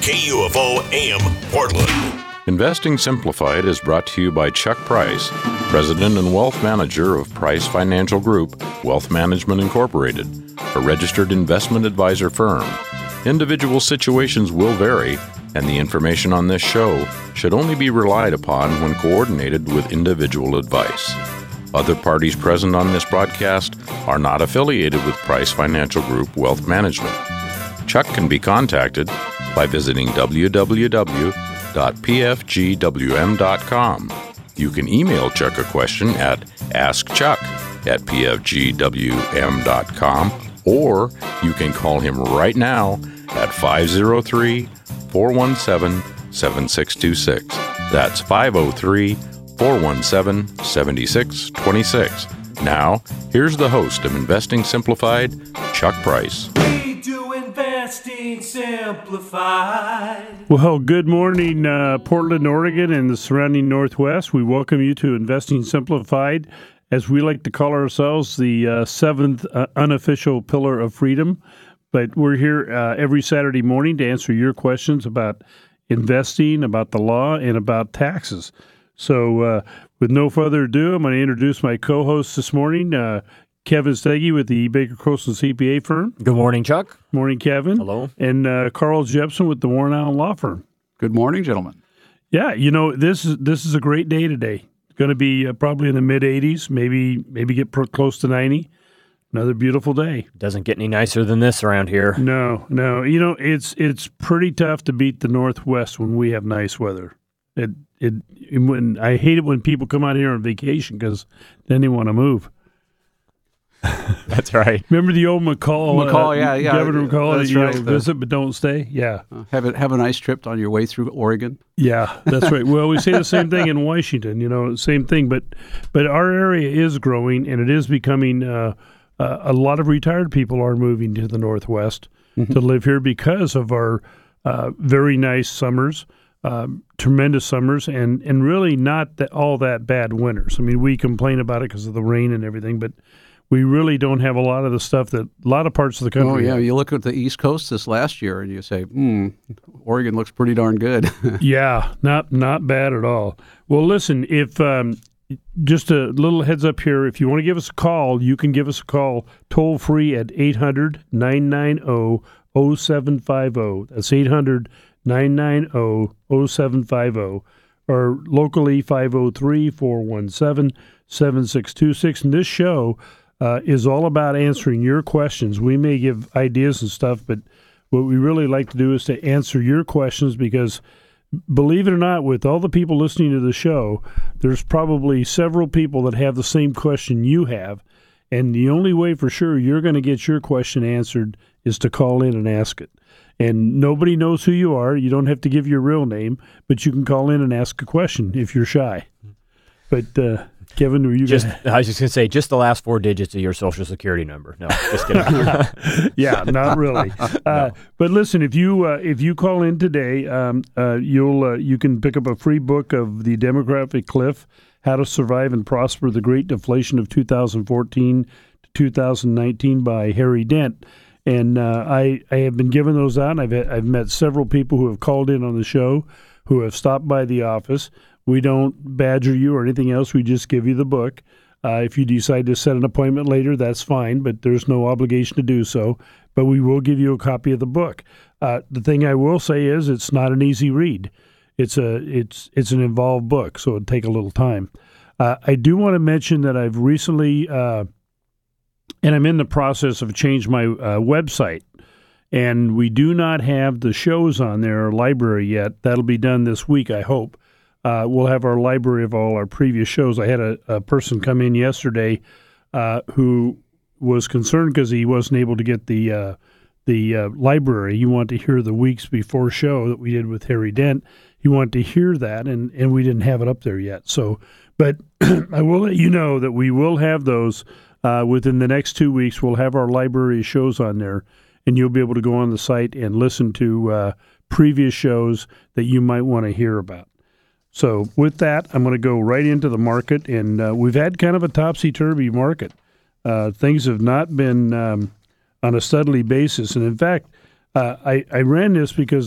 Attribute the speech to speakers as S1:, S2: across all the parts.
S1: KUFO AM Portland.
S2: Investing Simplified is brought to you by Chuck Price, President and Wealth Manager of Price Financial Group, Wealth Management Incorporated, a registered investment advisor firm. Individual situations will vary, and the information on this show should only be relied upon when coordinated with individual advice. Other parties present on this broadcast are not affiliated with Price Financial Group Wealth Management. Chuck can be contacted by visiting www.pfgwm.com. You can email Chuck a question at askchuck@pfgwm.com, or you can call him right now at 503-417-7626. That's 503-417-7626. Now, here's the host of Investing Simplified, Chuck Price.
S3: We do Investing Simplified.
S4: Well, good morning, Portland, Oregon, and the surrounding Northwest. We welcome you to Investing Simplified, as we like to call ourselves, the seventh unofficial pillar of freedom. But we're here every Saturday morning to answer your questions about investing, about the law, and about taxes. So with no further ado, I'm going to introduce my co-host this morning, Kevin Steggy with the Baker Croson CPA firm.
S5: Good morning, Chuck.
S4: Morning, Kevin.
S5: Hello.
S4: And Carl Jepson with the Warren Allen Law Firm.
S6: Good morning, gentlemen.
S4: Yeah, you know, this is a great day today. It's going to be probably in the mid-80s, maybe get close to 90. Another beautiful day.
S5: Doesn't get any nicer than this around here.
S4: No. You know, it's pretty tough to beat the Northwest when we have nice weather. When I hate it when people come out here on vacation because then they want to move.
S5: That's right.
S4: Remember the old McCall?
S6: Yeah.
S4: Governor McCall.
S6: That's
S4: You
S6: right.
S4: visit but don't stay. Yeah.
S6: Have a nice trip on your way through Oregon.
S4: Yeah, that's right. Well, we say the same thing in Washington. You know, same thing. But our area is growing, and it is becoming. A lot of retired people are moving to the Northwest to live here because of our very nice summers, tremendous summers, and really not all that bad winters. I mean, we complain about it because of the rain and everything, but we really don't have a lot of the stuff that a lot of parts of the country.
S6: Oh, yeah.
S4: have.
S6: You look at the East Coast this last year and you say, Oregon looks pretty darn good.
S4: Yeah, not bad at all. Well, listen, if just a little heads up here, if you want to give us a call, you can give us a call toll free at 800-990-0750. That's 800-990-0750. Or locally, 503-417-7626. And this show is all about answering your questions. We may give ideas and stuff, but what we really like to do is to answer your questions because, believe it or not, with all the people listening to the show, there's probably several people that have the same question you have, and the only way for sure you're going to get your question answered is to call in and ask it. And nobody knows who you are. You don't have to give your real name, but you can call in and ask a question if you're shy. But Kevin, were you
S5: I was just going to say, just the last four digits of your Social Security number. No, just kidding.
S4: Yeah, not really. No. But listen, if you call in today, you can pick up a free book of The Demographic Cliff: How to Survive and Prosper the Great Deflation of 2014 to 2019 by Harry Dent. And I have been giving those out. I've met several people who have called in on the show, who have stopped by the office. We don't badger you or anything else. We just give you the book. If you decide to set an appointment later, that's fine, but there's no obligation to do so. But we will give you a copy of the book. The thing I will say is it's not an easy read. It's an involved book, so it'll take a little time. I do want to mention that I've recently, and I'm in the process of changing my website, and we do not have the shows on their library yet. That'll be done this week, I hope. We'll have our library of all our previous shows. I had a person come in yesterday who was concerned because he wasn't able to get the library. He wanted to hear the weeks before show that we did with Harry Dent. He wanted to hear that, and we didn't have it up there yet. So, but I will let you know that we will have those within the next 2 weeks. We'll have our library of shows on there, and you'll be able to go on the site and listen to previous shows that you might want to hear about. So with that, I'm going to go right into the market, and we've had kind of a topsy-turvy market. Things have not been on a steadily basis, and in fact, I ran this because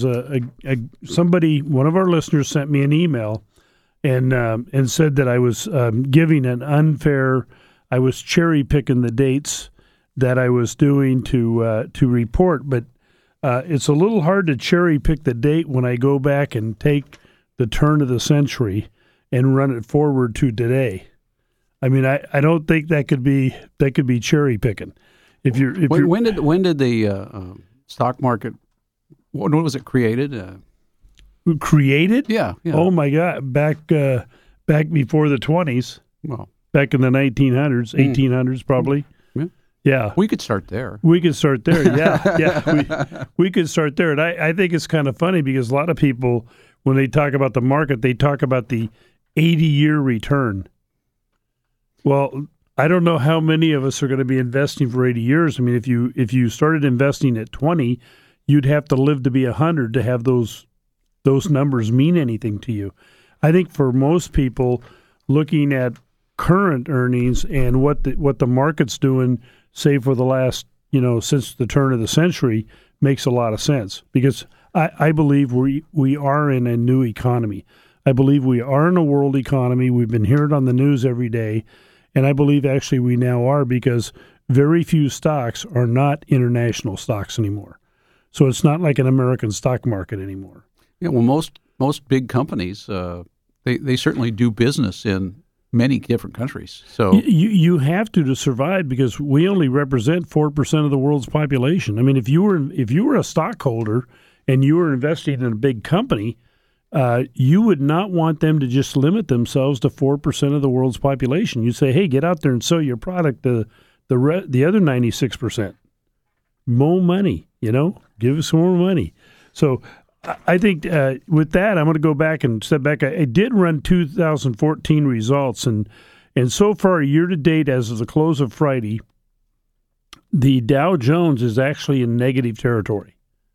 S4: one of our listeners sent me an email and said that I was giving an unfair. I was cherry picking the dates that I was doing to report, but it's a little hard to cherry pick the date when I go back and take the turn of the century and run it forward to today. I mean, I don't think that could be cherry picking. When
S6: did the stock market? When was it created?
S4: Created?
S6: Yeah.
S4: Oh my God! Back before the 20s.
S6: Well,
S4: back in the 1900s, 1800s probably. Yeah.
S6: We could start there.
S4: We could start there. Yeah. We could start there, and I think it's kind of funny because a lot of people, when they talk about the market, they talk about the 80-year return. Well, I don't know how many of us are going to be investing for 80 years. I mean, if you started investing at 20, you'd have to live to be 100 to have those numbers mean anything to you. I think for most people, looking at current earnings and what the market's doing, say for the last, since the turn of the century, makes a lot of sense because I believe we are in a new economy. I believe we are in a world economy. We've been hearing it on the news every day. And I believe actually we now are because very few stocks are not international stocks anymore. So it's not like an American stock market anymore.
S6: Yeah, well, most big companies, they certainly do business in many different countries. So
S4: you have to survive because we only represent 4% of the world's population. I mean, if you were a stockholder and you were investing in a big company, you would not want them to just limit themselves to 4% of the world's population. You'd say, hey, get out there and sell your product to the other 96%. More money, give us some more money. So I think with that, I'm going to go back and step back. I did run 2014 results, and so far, year to date, as of the close of Friday, the Dow Jones is actually in negative territory.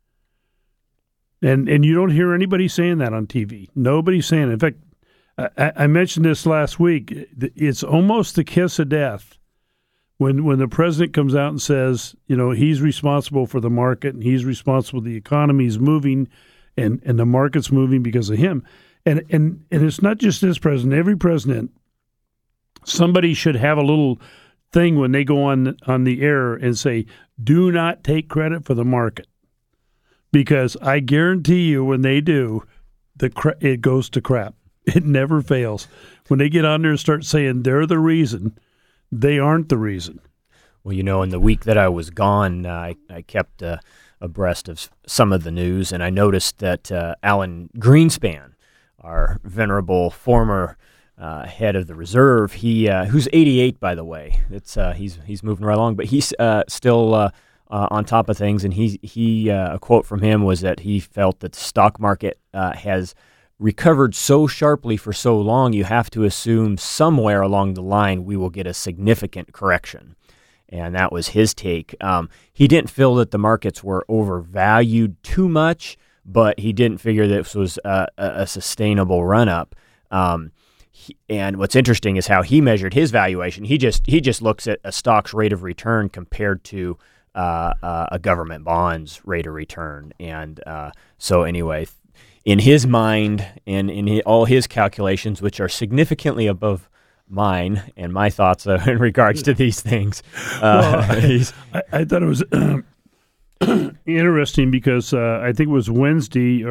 S4: And you don't hear anybody saying that on TV. Nobody's saying it. In fact, I mentioned this last week. It's almost the kiss of death when the president comes out and says, he's responsible for the market and he's responsible. The economy's moving and the market's moving because of him. And it's not just this president. Every president, somebody should have a little thing when they go on the air and say, do not take credit for the market. Because I guarantee you when they do, it goes to crap. It never fails. When they get on there and start saying they're the reason, they aren't the reason.
S5: Well, in the week that I was gone, I kept abreast of some of the news, and I noticed that Alan Greenspan, our venerable former head of the reserve, who's 88, by the way. He's moving right along, but he's still on top of things, and a quote from him was that he felt that the stock market has recovered so sharply for so long, you have to assume somewhere along the line we will get a significant correction. And that was his take. He didn't feel that the markets were overvalued too much, but he didn't figure that this was a sustainable run-up. And what's interesting is how he measured his valuation. He just looks at a stock's rate of return compared to a government bond's rate of return. And so anyway, in his mind and in all his calculations, which are significantly above mine and my thoughts in regards to these things.
S4: I thought it was interesting because I think it was Wednesday,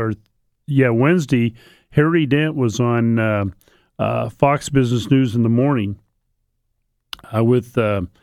S4: Harry Dent was on Fox Business News in the morning with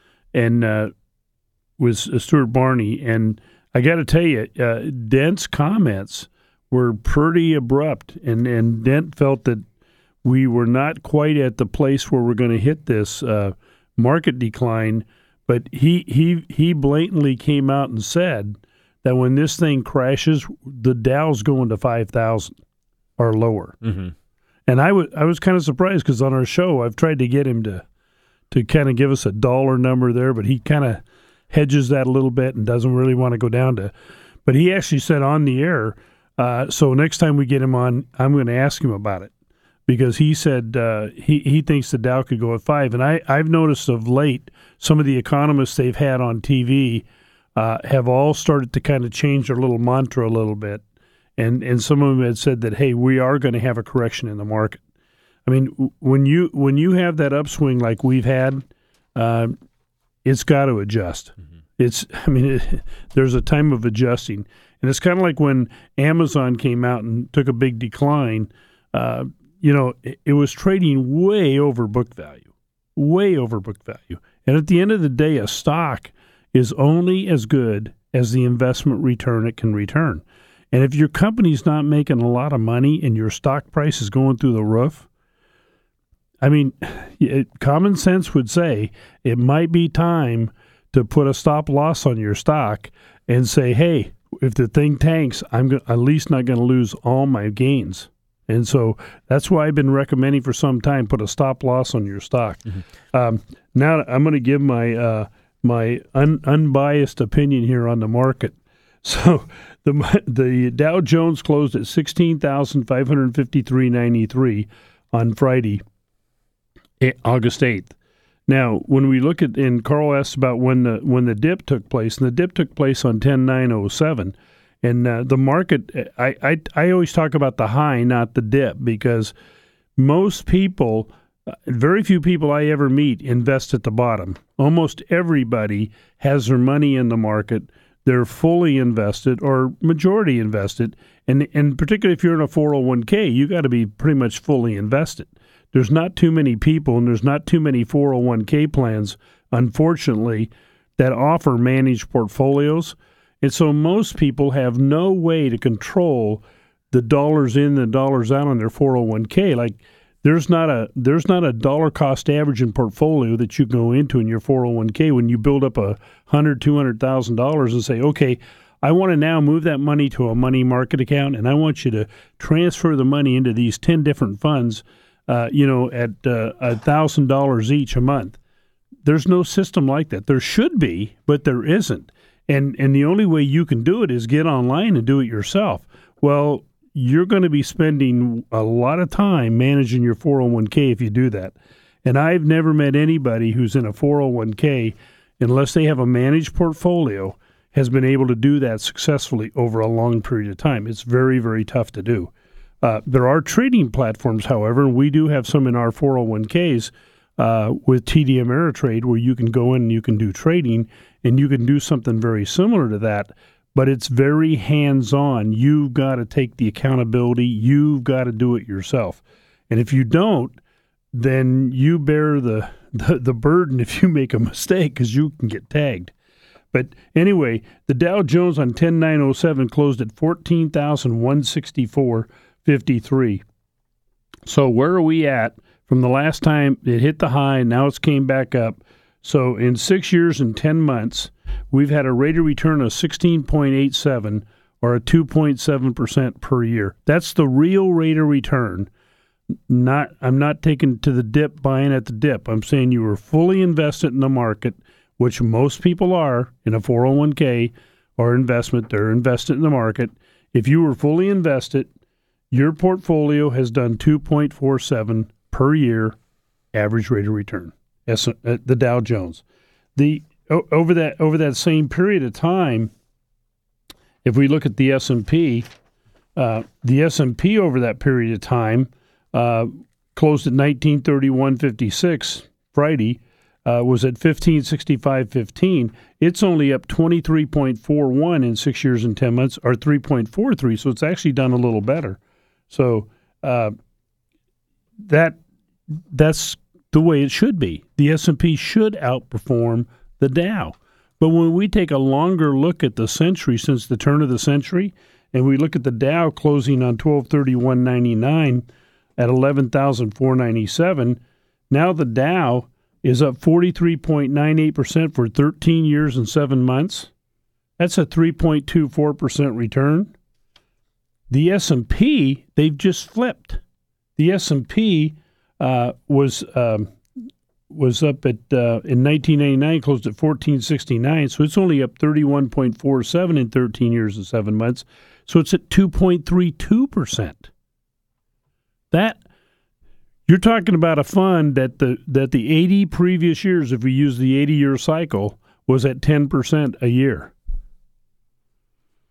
S4: Stuart Barney, and I got to tell you, Dent's comments were pretty abrupt, and Dent felt that we were not quite at the place where we're going to hit this market decline, but he blatantly came out and said that when this thing crashes, the Dow's going to 5,000 or lower. Mm-hmm. And I was kind of surprised because on our show I've tried to get him to kind of give us a dollar number there, but he kind of hedges that a little bit and doesn't really want to go down to. But he actually said on the air, so next time we get him on, I'm going to ask him about it. Because he said he thinks the Dow could go at 5. And I've noticed of late some of the economists they've had on TV, have all started to kind of change their little mantra a little bit. And some of them had said that, hey, we are going to have a correction in the market. I mean, when you have that upswing like we've had, it's got to adjust. There's a time of adjusting. And it's kind of like when Amazon came out and took a big decline. It was trading way over book value. And at the end of the day, a stock is only as good as the investment return it can return. And if your company's not making a lot of money and your stock price is going through the roof, common sense would say it might be time to put a stop loss on your stock and say, hey, if the thing tanks, I'm at least not going to lose all my gains. And so that's why I've been recommending for some time, put a stop loss on your stock. Mm-hmm. Now I'm going to give my unbiased opinion here on the market. So the Dow Jones closed at 16,553.93 on Friday, August 8th. Now, when we look at, and Carl asked about when the dip took place, and the dip took place on 10/9/07, and the market, I always talk about the high, not the dip, because most people, very few people I ever meet invest at the bottom. Almost everybody has their money in the market. They're fully invested or majority invested, and particularly if you're in a 401k, you got to be pretty much fully invested. There's not too many people, and there's not too many 401k plans, unfortunately, that offer managed portfolios. And so most people have no way to control the dollars in and dollars out on their 401k. Like there's not a dollar cost average in portfolio that you can go into in your 401k when you build up $100,000-$200,000 and say, okay, I want to now move that money to a money market account, and I want you to transfer the money into these 10 different funds, at $1,000 each a month. There's no system like that. There should be, but there isn't. And the only way you can do it is get online and do it yourself. Well, you're going to be spending a lot of time managing your 401k if you do that. And I've never met anybody who's in a 401k, unless they have a managed portfolio, has been able to do that successfully over a long period of time. It's very, very tough to do. There are trading platforms, however, and we do have some in our 401ks with TD Ameritrade where you can go in and you can do trading, and you can do something very similar to that, but it's very hands-on. You've got to take the accountability. You've got to do it yourself. And if you don't, then you bear the burden if you make a mistake, because you can get tagged. But anyway, the Dow Jones on 10/9/07 closed at 14,164.53. So where are we at from the last time it hit the high, and now it's came back up? So in 6 years and 10 months, we've had a rate of return of 16.87, or a 2.7% per year. That's the real rate of return. I'm not taking to the dip, buying at the dip. I'm saying you were fully invested in the market, which most people are in a 401k or investment. They're invested in the market. If you were fully invested, your portfolio has done 2.47 per year average rate of return. The Dow Jones. Over that same period of time, if we look at the S&P, over that period of time closed at 1931.56 Friday, was at 1565.15. It's only up 23.41 in 6 years and 10 months, or 3.43. So it's actually done a little better. So that's the way it should be. The S&P should outperform the Dow. But when we take a longer look at the century, since the turn of the century, and we look at the Dow closing on 12/31/99 at 11,497, now the Dow is up 43.98% for 13 years and 7 months. That's a 3.24% return. The S&P, they've just flipped. The S&P was up at in 1989, closed at 1469, so it's only up 31.47 in 13 years and 7 months. So it's at 2.32%. That you're talking about a fund that the 80 previous years, if we use the 80-year cycle, was at 10% a year.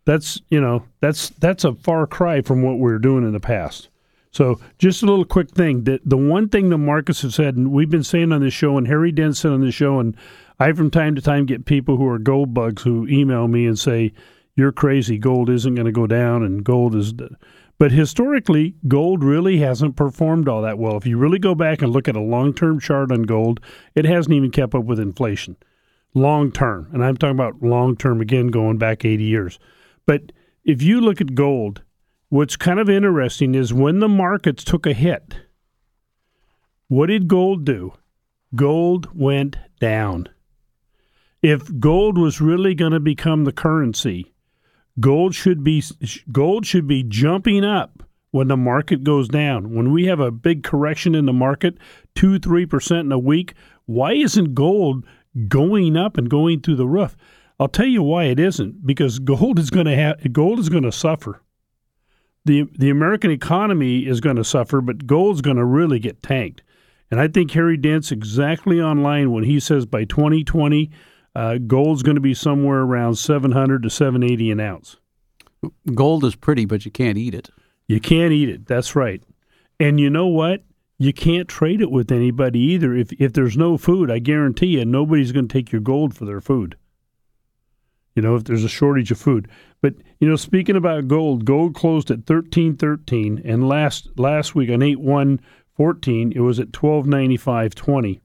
S4: That's a far cry from what we were doing in the past. So just a little quick thing. The one thing the markets have said, and we've been saying on this show, and Harry Dent said on this show, and I from time to time get people who are gold bugs who email me and say, you're crazy, gold isn't going to go down, and gold is... But historically, gold really hasn't performed all that well. If you really go back and look at a long-term chart on gold, it hasn't even kept up with inflation. Long-term. And I'm talking about long-term, again, going back 80 years. But if you look at gold, what's kind of interesting is when the markets took a hit, what did gold do? Gold went down. If gold was really going to become the currency, gold should be jumping up when the market goes down. When we have a big correction in the market, 2-3% in a week, why isn't gold going up and going through the roof? I'll tell you why it isn't. Because gold is going to suffer. The American economy is going to suffer, but gold's going to really get tanked. And I think Harry Dent's exactly on line when he says by 2020. Gold's going to be somewhere around $700 to $780 an ounce.
S6: Gold is pretty, but you can't eat it.
S4: You can't eat it. That's right. And you know what? You can't trade it with anybody either. If there's no food, I guarantee you nobody's going to take your gold for their food. If there's a shortage of food. But, speaking about gold closed at $13.13, and last week on 8/1/14, it was at $12.95.20.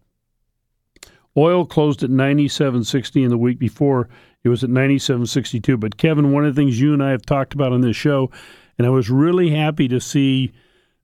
S4: Oil closed at $97.60, and the week before it was at $97.62. But Kevin, one of the things you and I have talked about on this show, and I was really happy to see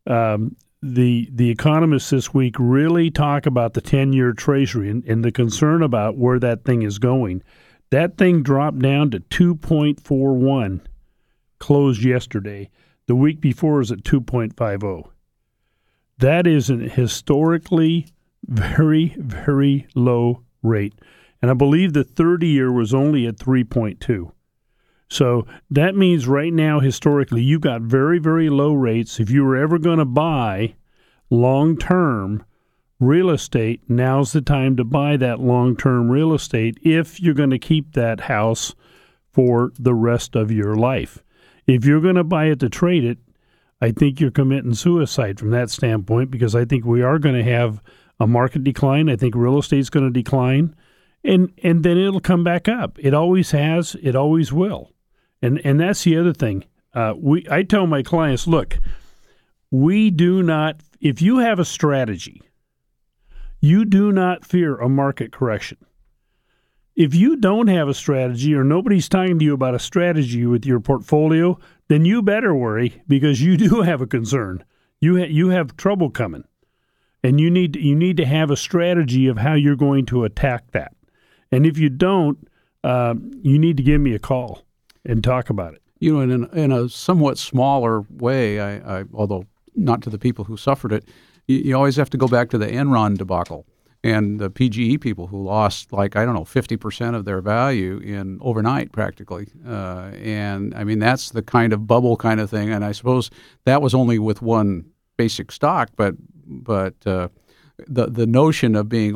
S4: the economists this week really talk about the 10-year Treasury and the concern about where that thing is going. That thing dropped down to 2.41, closed yesterday. The week before was at 2.50. That is an historically very, very low rate. And I believe the 30-year was only at 3.2. So that means right now, historically, you've got very, very low rates. If you were ever going to buy long-term real estate, now's the time to buy that long-term real estate if you're going to keep that house for the rest of your life. If you're going to buy it to trade it, I think you're committing suicide from that standpoint, because I think we are going to have a market decline. I think real estate's going to decline, and then it'll come back up. It always has. It always will. And that's the other thing. I tell my clients, look, we do not. If you have a strategy, you do not fear a market correction. If you don't have a strategy, or nobody's talking to you about a strategy with your portfolio, then you better worry, because you do have a concern. You have trouble coming. And you need to have a strategy of how you're going to attack that. And if you don't, you need to give me a call and talk about it.
S6: In a somewhat smaller way, I although not to the people who suffered it, you always have to go back to the Enron debacle and the PGE people who lost 50% of their value in overnight practically. And I mean, that's the kind of bubble kind of thing. And I suppose that was only with one basic stock, but the notion of being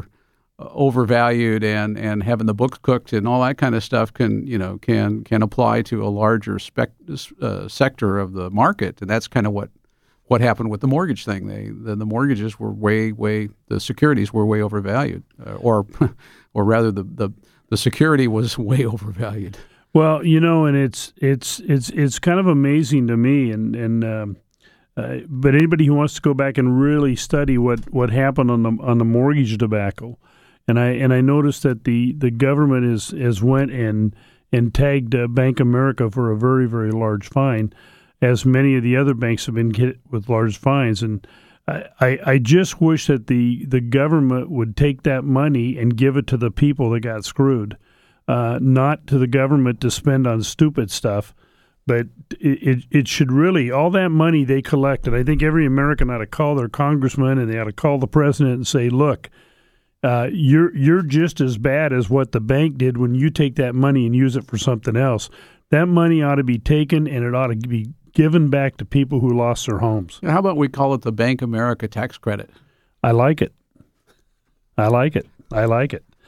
S6: overvalued and having the books cooked and all that kind of stuff can apply to a larger sector of the market, and that's kind of what happened with the mortgage thing. The mortgages were the securities were way overvalued, or rather the security was way overvalued.
S4: Well, and it's kind of amazing to me, and but anybody who wants to go back and really study what happened on the mortgage debacle, and I noticed that the government has went and tagged Bank of America for a very, very large fine, as many of the other banks have been hit with large fines. And I just wish that the government would take that money and give it to the people that got screwed, not to the government to spend on stupid stuff. But it should really, all that money they collected, I think every American ought to call their congressman and they ought to call the president and say, look, you're just as bad as what the bank did when you take that money and use it for something else. That money ought to be taken and it ought to be given back to people who lost their homes.
S6: How about we call it the Bank America tax credit?
S4: I like it. I like it.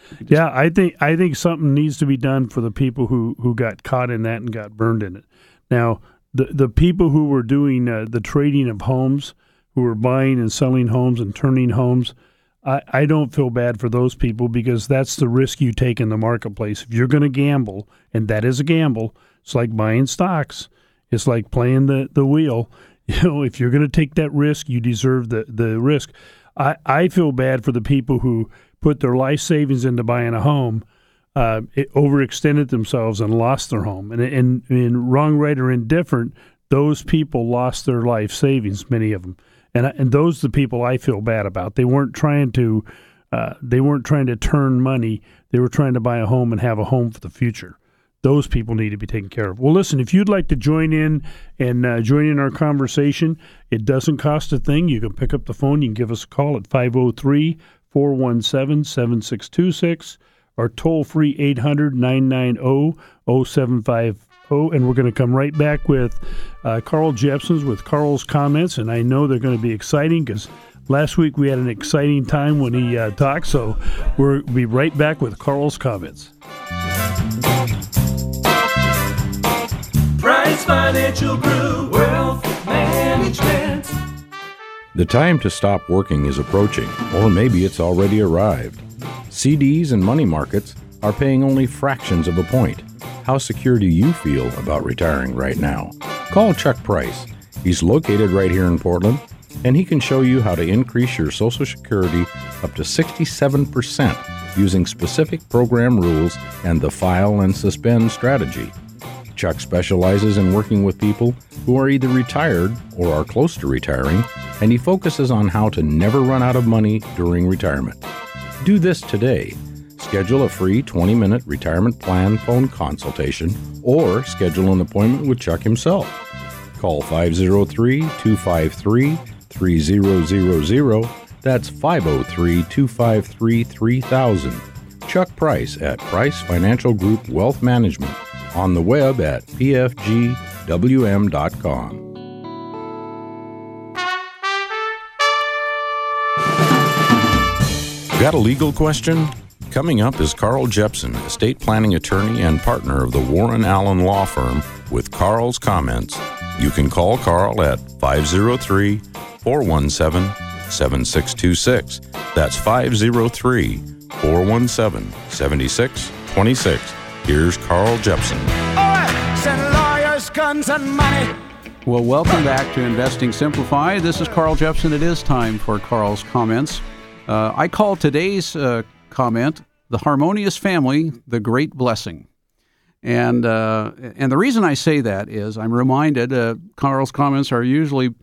S4: Yeah, I think something needs to be done for the people who got caught in that and got burned in it. Now, the people who were doing the trading of homes, who were buying and selling homes and turning homes, I don't feel bad for those people, because that's the risk you take in the marketplace. If you're going to gamble, and that is a gamble, it's like buying stocks. It's like playing the wheel. If you're going to take that risk, you deserve the risk. I feel bad for the people who put their life savings into buying a home, overextended themselves and lost their home. And wrong, right, or indifferent, those people lost their life savings, many of them. And those are the people I feel bad about. They weren't trying to turn money. They were trying to buy a home and have a home for the future. Those people need to be taken care of. Well, listen, if you'd like to join in and join in our conversation, it doesn't cost a thing. You can pick up the phone. You can give us a call at 503-417-7626 or toll-free 800-990-0750. And we're going to come right back with Carl Jeppsons with Carl's Comments. And I know they're going to be exciting, because last week we had an exciting time when he talked. So we'll be right back with Carl's Comments.
S3: Price Financial Group, Wealth Management.
S2: The time to stop working is approaching, or maybe it's already arrived. CDs and money markets are paying only fractions of a point. How secure do you feel about retiring right now? Call Chuck Price. He's located right here in Portland, and he can show you how to increase your Social Security up to 67% using specific program rules and the file and suspend strategy. Chuck specializes in working with people who are either retired or are close to retiring, and he focuses on how to never run out of money during retirement. Do this today. Schedule a free 20-minute retirement plan phone consultation or schedule an appointment with Chuck himself. Call 503-253-3000. That's 503-253-3000. Chuck Price at Price Financial Group Wealth Management. On the web at pfgwm.com. Got a legal question? Coming up is Carl Jeppson, estate planning attorney and partner of the Warren Allen Law Firm, with Carl's Comments. You can call Carl at 503-417-7626. That's 503-417-7626. Here's Carl Jeppson.
S7: All right, send lawyers, guns, and money.
S6: Well, welcome back to Investing Simplified. This is Carl Jeppson. It is time for Carl's Comments. I call today's comment, "The Harmonious Family, the Great Blessing." And the reason I say that is I'm reminded Carl's Comments are usually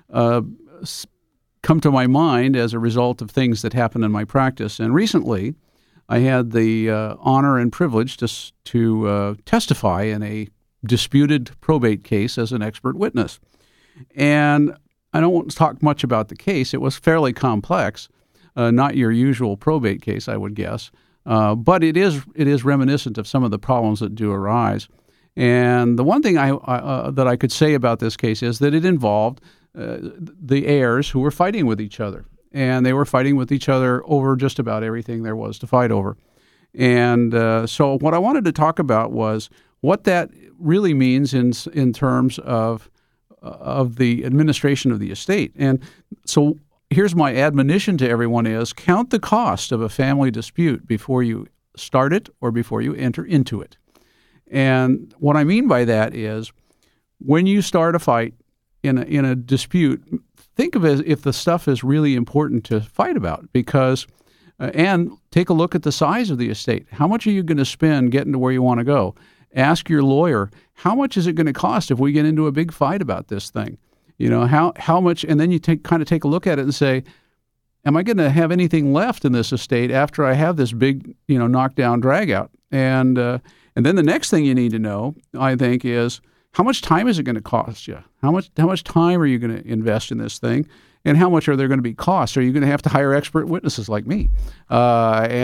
S6: come to my mind as a result of things that happen in my practice. And recently, I had the honor and privilege to testify in a disputed probate case as an expert witness. And I don't want to talk much about the case. It was fairly complex, not your usual probate case, I would guess. But it is reminiscent of some of the problems that do arise. And the one thing that I could say about this case is that it involved the heirs who were fighting with each other. And they were fighting with each other over just about everything there was to fight over. And so what I wanted to talk about was what that really means in terms of the administration of the estate. And so here's my admonition to everyone is count the cost of a family dispute before you start it or before you enter into it. And what I mean by that is when you start a fight in a dispute, think of it as if the stuff is really important to fight about, because and take a look at the size of the estate. How much are you going to spend getting to where you want to go? Ask your lawyer, how much is it going to cost if we get into a big fight about this thing? You know, how much, and then you take a look at it and say, am I going to have anything left in this estate after I have this big, knockdown drag out? And then the next thing you need to know, I think, is how much time is it going to cost you? How much time are you going to invest in this thing? And how much are there going to be costs? Are you going to have to hire expert witnesses like me? All of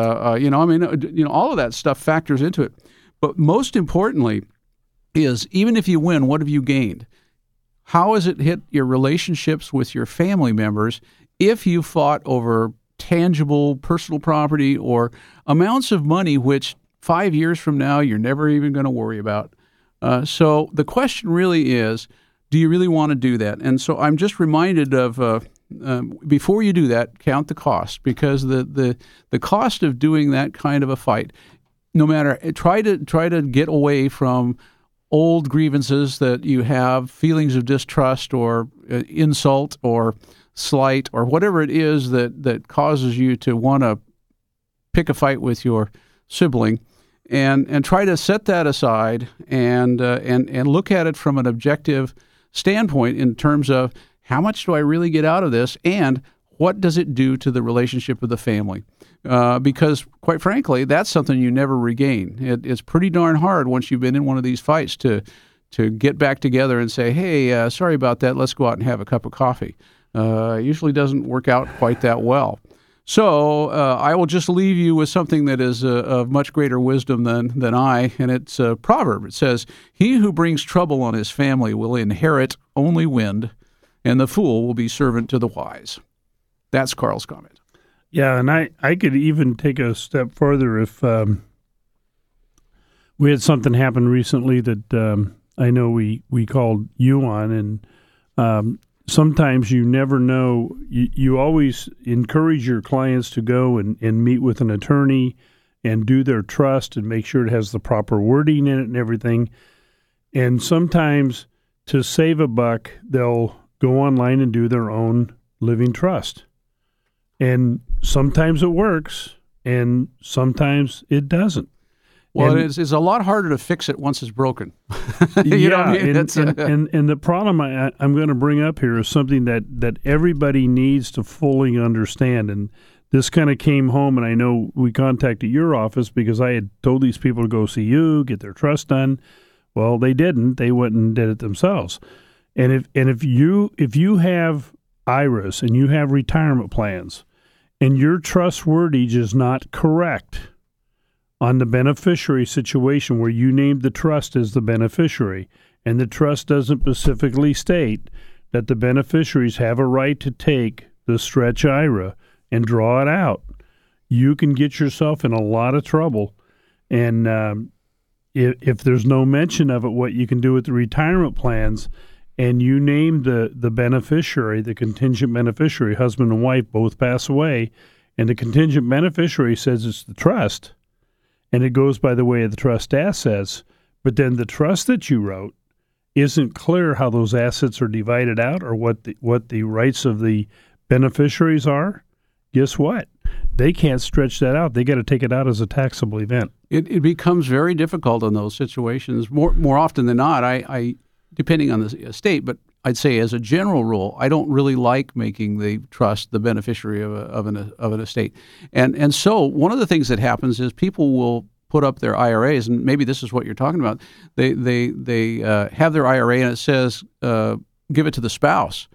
S6: that stuff factors into it. But most importantly is, even if you win, what have you gained? How has it hit your relationships with your family members if you fought over tangible personal property or amounts of money which 5 years from now you're never even going to worry about. So the question really is, do you really want to do that? And so I'm just reminded of before you do that, count the cost, because the cost of doing that kind of a fight, no matter, try to get away from old grievances that you have, feelings of distrust or insult or slight or whatever it is that causes you to want to pick a fight with your sibling, and try to set that aside and look at it from an objective standpoint in terms of how much do I really get out of this, and what does it do to the relationship of the family? Because, quite frankly, that's something you never regain. It's pretty darn hard once you've been in one of these fights to get back together and say, hey, sorry about that, let's go out and have a cup of coffee. It usually doesn't work out quite that well. So I will just leave you with something that is of much greater wisdom than I, and it's a proverb. It says, he who brings trouble on his family will inherit only wind, and the fool will be servant to the wise. That's Carl's comment.
S4: Yeah, and I could even take a step further if we had something happen recently that I know we called you on, and sometimes you never know. You always encourage your clients to go and meet with an attorney and do their trust and make sure it has the proper wording in it and everything. And sometimes to save a buck, they'll go online and do their own living trust. And sometimes it works, and sometimes it doesn't.
S6: Well, it's a lot harder to fix it once it's broken.
S4: You know
S6: what I mean?
S4: And the problem I'm going to bring up here is something that everybody needs to fully understand. And this kind of came home, and I know we contacted your office because I had told these people to go see you, get their trust done. Well, they didn't. They went and did it themselves. And if you have IRAs and you have retirement plans, and your trust wordage is not correct on the beneficiary situation where you named the trust as the beneficiary, and the trust doesn't specifically state that the beneficiaries have a right to take the stretch IRA and draw it out, you can get yourself in a lot of trouble. And if there's no mention of it, what you can do with the retirement plans, and you name the beneficiary, the contingent beneficiary, husband and wife both pass away, and the contingent beneficiary says it's the trust, and it goes by the way of the trust assets, but then the trust that you wrote isn't clear how those assets are divided out or what the rights of the beneficiaries are, guess what? They can't stretch that out. They got to take it out as a taxable event.
S6: It becomes very difficult in those situations. More often than not, I depending on the estate, but I'd say as a general rule, I don't really like making the trust the beneficiary of an estate. And so one of the things that happens is people will put up their IRAs, and maybe this is what you're talking about. They have their IRA and it says give it to the spouse,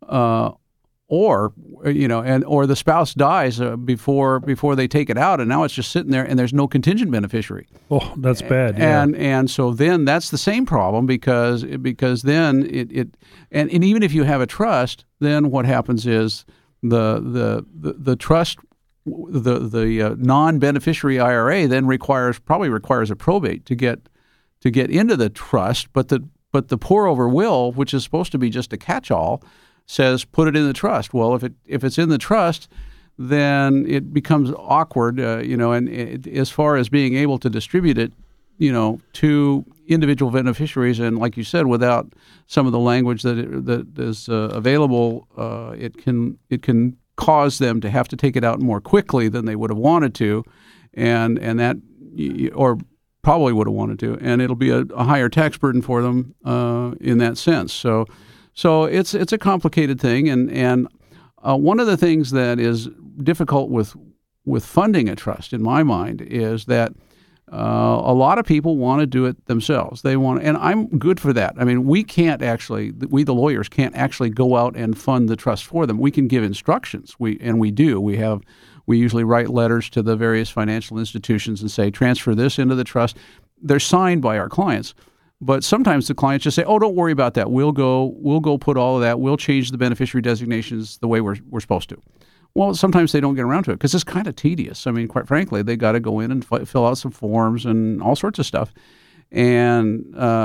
S6: or the spouse dies before they take it out, and now it's just sitting there, and there's no contingent beneficiary.
S4: Oh, that's bad. Yeah.
S6: And so then that's the same problem because then it and even if you have a trust, then what happens is the trust, the non-beneficiary IRA then probably requires a probate to get into the trust, but the pour-over will, which is supposed to be just a catch-all, says put it in the trust. Well, if it's in the trust, then it becomes awkward, and as far as being able to distribute it, to individual beneficiaries, and like you said, without some of the language that is available, it can cause them to have to take it out more quickly than they would have wanted to, and that, or probably would have wanted to, and it'll be a higher tax burden for them in that sense. So it's a complicated thing, and one of the things that is difficult with funding a trust, in my mind, is that a lot of people want to do it themselves. They want, and I'm good for that. I mean, we the lawyers can't actually go out and fund the trust for them. We can give instructions. We do. We usually write letters to the various financial institutions and say, transfer this into the trust. They're signed by our clients. But sometimes the clients just say, "Oh, don't worry about that. We'll go put all of that. We'll change the beneficiary designations the way we're supposed to." Well, sometimes they don't get around to it because it's kind of tedious. I mean, quite frankly, they got to go in and fill out some forms and all sorts of stuff. And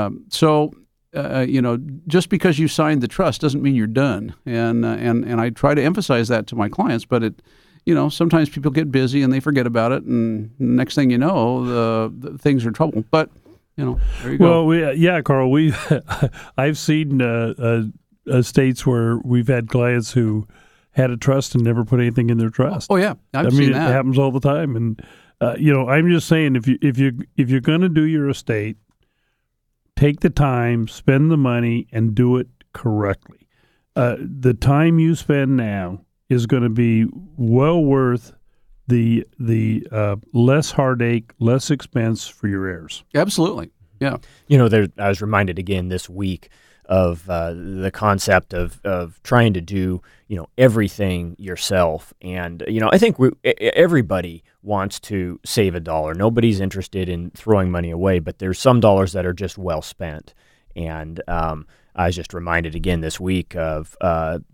S6: just because you signed the trust doesn't mean you're done. And I try to emphasize that to my clients, but sometimes people get busy and they forget about it, and next thing you know, the things are in trouble. But there you go.
S4: Well, Carl, I've seen states where we've had clients who had a trust and never put anything in their trust.
S6: Oh yeah, I've seen that.
S4: It happens all the time. And I'm just saying, if you're going to do your estate, take the time, spend the money, and do it correctly. The time you spend now is going to be well worth the less heartache, less expense for your heirs.
S6: Absolutely, yeah.
S5: I was reminded again this week of the concept of trying to do everything yourself, and I think everybody wants to save a dollar. Nobody's interested in throwing money away, but there's some dollars that are just well spent. And I was just reminded again this week of a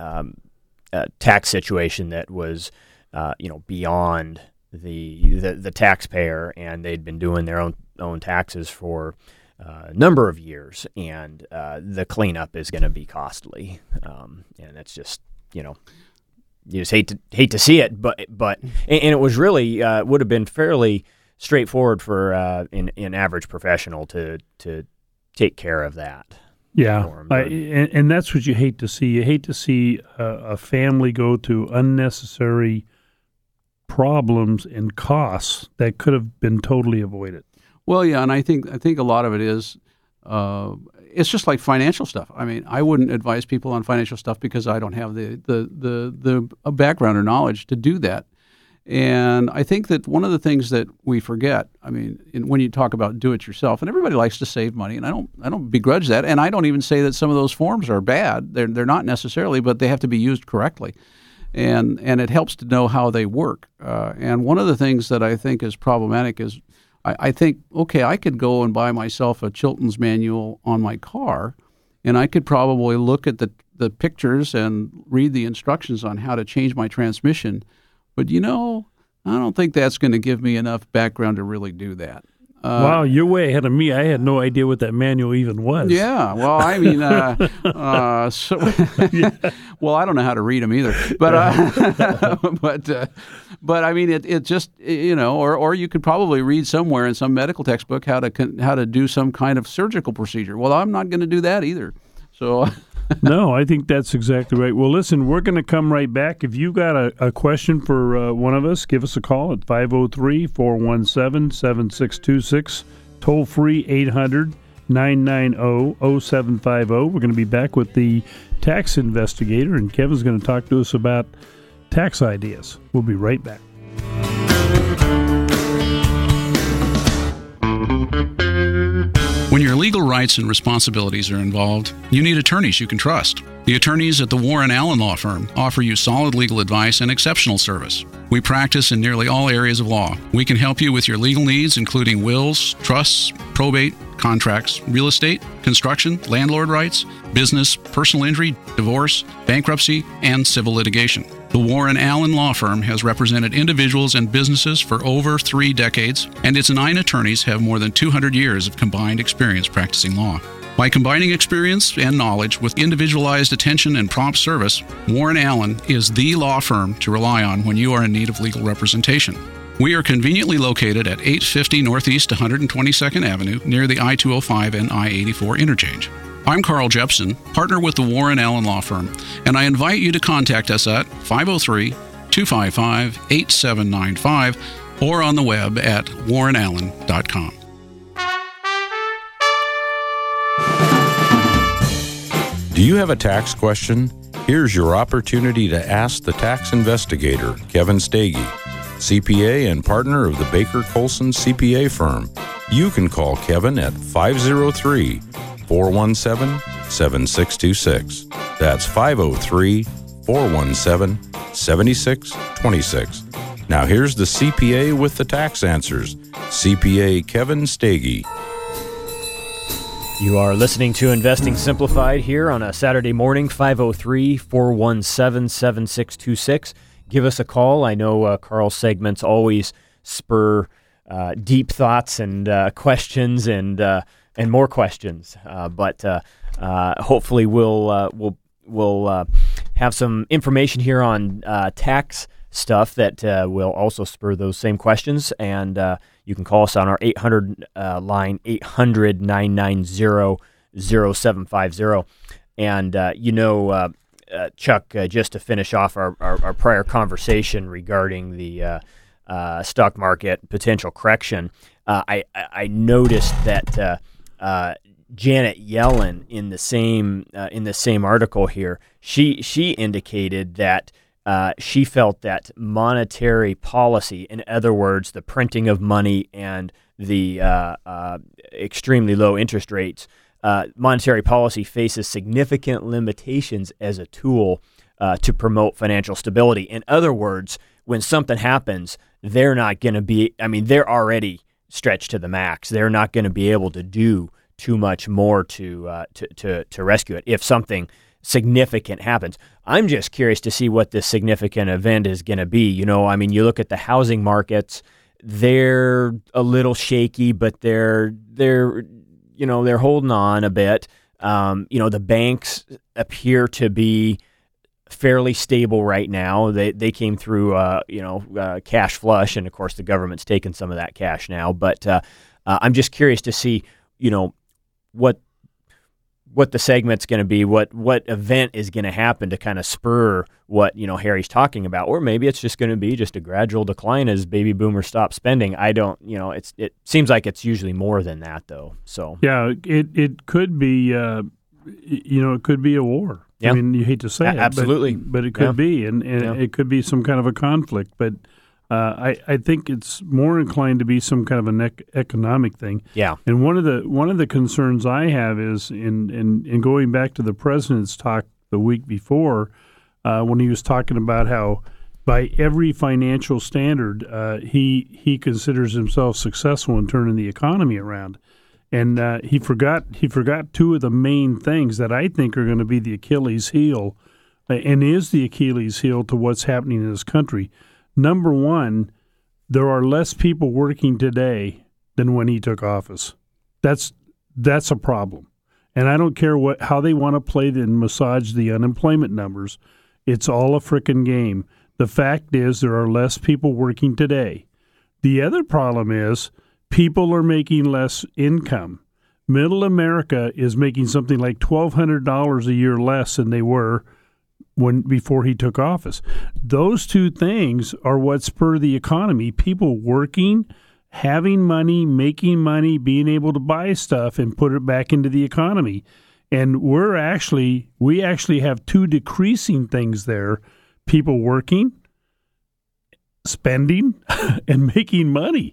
S5: tax situation that was beyond the taxpayer, and they'd been doing their own taxes for a number of years, and the cleanup is going to be costly, and it's just you just hate to see it, but it was really would have been fairly straightforward for an average professional to take care of that.
S4: Yeah, and that's what you hate to see. You hate to see a family go to unnecessary problems and costs that could have been totally avoided.
S6: Well, yeah, and I think a lot of it is it's just like financial stuff. I mean, I wouldn't advise people on financial stuff because I don't have the background or knowledge to do that. And I think that one of the things that we forget, I mean, when you talk about do it yourself, and everybody likes to save money, and I don't begrudge that, and I don't even say that some of those forms are bad. They're not necessarily, but they have to be used correctly. And it helps to know how they work. And one of the things that I think is problematic is I think, okay, I could go and buy myself a Chilton's manual on my car, and I could probably look at the pictures and read the instructions on how to change my transmission. But, I don't think that's going to give me enough background to really do that.
S4: Wow, you're way ahead of me. I had no idea what that manual even was.
S6: Yeah, well, I mean, well, I don't know how to read them either. But, but I mean, it just, or you could probably read somewhere in some medical textbook how to do some kind of surgical procedure. Well, I'm not going to do that either. So.
S4: No, I think that's exactly right. Well, listen, we're going to come right back. If you got a question for one of us, give us a call at 503-417-7626, toll free 800-990-0750. We're going to be back with the tax investigator, and Kevin's going to talk to us about tax ideas. We'll be right back.
S8: When your legal rights and responsibilities are involved, you need attorneys you can trust. The attorneys at the Warren Allen Law Firm offer you solid legal advice and exceptional service. We practice in nearly all areas of law. We can help you with your legal needs, including wills, trusts, probate, contracts, real estate, construction, landlord rights, business, personal injury, divorce, bankruptcy, and civil litigation. The Warren Allen Law Firm has represented individuals and businesses for over 3 decades, and its 9 attorneys have more than 200 years of combined experience practicing law. By combining experience and knowledge with individualized attention and prompt service, Warren Allen is the law firm to rely on when you are in need of legal representation. We are conveniently located at 850 Northeast 122nd Avenue near the I-205 and I-84 interchange. I'm Carl Jepson, partner with the Warren Allen Law Firm, and I invite you to contact us at 503-255-8795 or on the web at warrenallen.com.
S2: Do you have a tax question? Here's your opportunity to ask the tax investigator, Kevin Stege, CPA and partner of the Baker Colson CPA firm. You can call Kevin at 503-417-7626. That's 503-417-7626. Now here's the CPA with the tax answers, CPA Kevin Stege.
S5: You are listening to Investing Simplified here on a Saturday morning, 503-417-7626. give us a call. I know Carl's segments always spur deep thoughts and questions and more questions. But hopefully we'll have some information here on tax stuff that will also spur those same questions. And you can call us on our 800 line, 800-990-0750. And, Chuck, just to finish off our prior conversation regarding the stock market potential correction, I noticed that Janet Yellen in the same article here, she indicated that she felt that monetary policy, in other words, the printing of money and the extremely low interest rates, monetary policy faces significant limitations as a tool to promote financial stability. In other words, when something happens, they're not going to be, they're already stretched to the max. They're not going to be able to do too much more to rescue it if something significant happens. I'm just curious to see what this significant event is going to be. You look at the housing markets, they're a little shaky, but they're holding on a bit. The banks appear to be fairly stable right now. They came through, cash flush, and of course the government's taken some of that cash now. But I'm just curious to see, what the segment's going to be, what event is going to happen to kind of spur what Harry's talking about, or maybe it's just going to be just a gradual decline as baby boomers stop spending. I don't, it seems like it's usually more than that though. So
S4: yeah, it could be, it could be a war.
S5: Yeah.
S4: You hate to say it,
S5: absolutely,
S4: but it could be, and it could be some kind of a conflict. But I think it's more inclined to be some kind of an economic thing.
S5: Yeah.
S4: And one of the concerns I have is in going back to the president's talk the week before, when he was talking about how by every financial standard he considers himself successful in turning the economy around, and he forgot two of the main things that I think are going to be the Achilles heel, and is the Achilles heel to what's happening in this country. Number one, there are less people working today than when he took office. That's a problem. And I don't care how they want to play and massage the unemployment numbers. It's all a frickin' game. The fact is there are less people working today. The other problem is people are making less income. Middle America is making something like $1,200 a year less than they were before he took office. Those two things are what spur the economy. People working, having money, making money, being able to buy stuff and put it back into the economy. And we actually have two decreasing things there: people working, spending, and making money.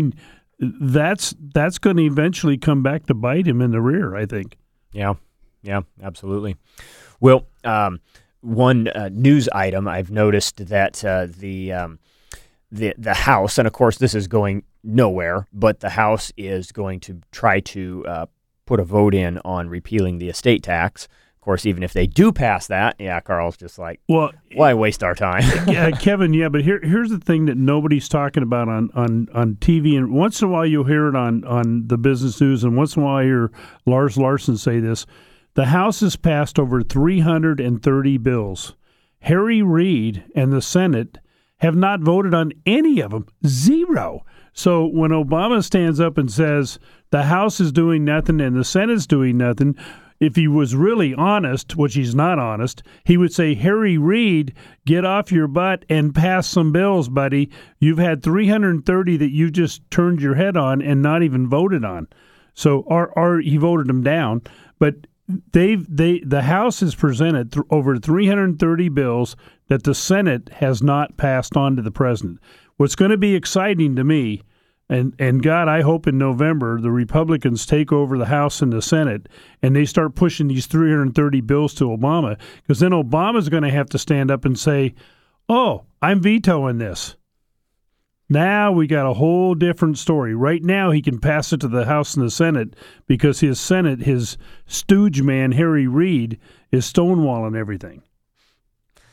S4: That's going to eventually come back to bite him in the rear, I think.
S5: Yeah, absolutely. Well, one news item I've noticed that the House, and of course this is going nowhere, but the House is going to try to put a vote in on repealing the estate tax. Of course, even if they do pass that, Carl's just like, well, why waste our time?
S4: Kevin, but here's the thing that nobody's talking about on TV, and once in a while you'll hear it on the business news, and once in a while I hear Lars Larson say this. The House has passed over 330 bills. Harry Reid and the Senate have not voted on any of them. Zero. So when Obama stands up and says the House is doing nothing and the Senate's doing nothing, if he was really honest, which he's not honest, he would say, Harry Reid, get off your butt and pass some bills, buddy. You've had 330 that you just turned your head on and not even voted on. So or he voted them down. But the House has presented over 330 bills that the Senate has not passed on to the president. What's going to be exciting to me, and God, I hope in November the Republicans take over the House and the Senate and they start pushing these 330 bills to Obama, because then Obama's going to have to stand up and say, oh, I'm vetoing this. Now we got a whole different story. Right now he can pass it to the House and the Senate because his stooge man, Harry Reid, is stonewalling everything.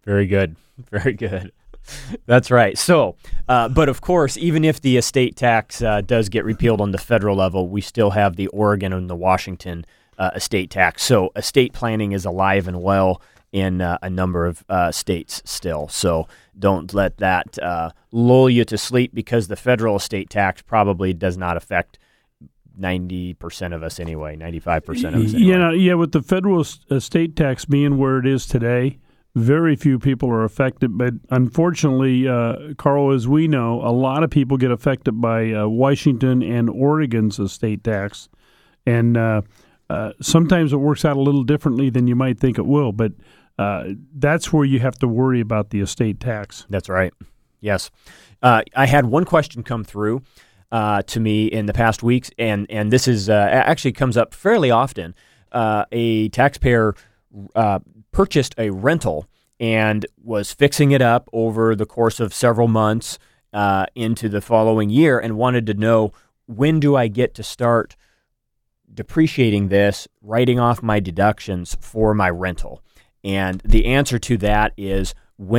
S5: Very good. Very good. That's right. So, but of course, even if the estate tax does get repealed on the federal level, we still have the Oregon and the Washington estate tax. So estate planning is alive and well in a number of states still. So don't let that lull you to sleep, because the federal estate tax probably does not affect 90% of us anyway, 95% of us anyway.
S4: With the federal estate tax being where it is today, very few people are affected. But unfortunately, Carl, as we know, a lot of people get affected by Washington and Oregon's estate tax. And sometimes it works out a little differently than you might think it will. But that's where you have to worry about the estate tax.
S5: That's right. Yes. I had one question come through to me in the past weeks, and this is actually comes up fairly often. A taxpayer purchased a rental and was fixing it up over the course of several months into the following year, and wanted to know, when do I get to start depreciating this, writing off my deductions for my rental? And the answer to that is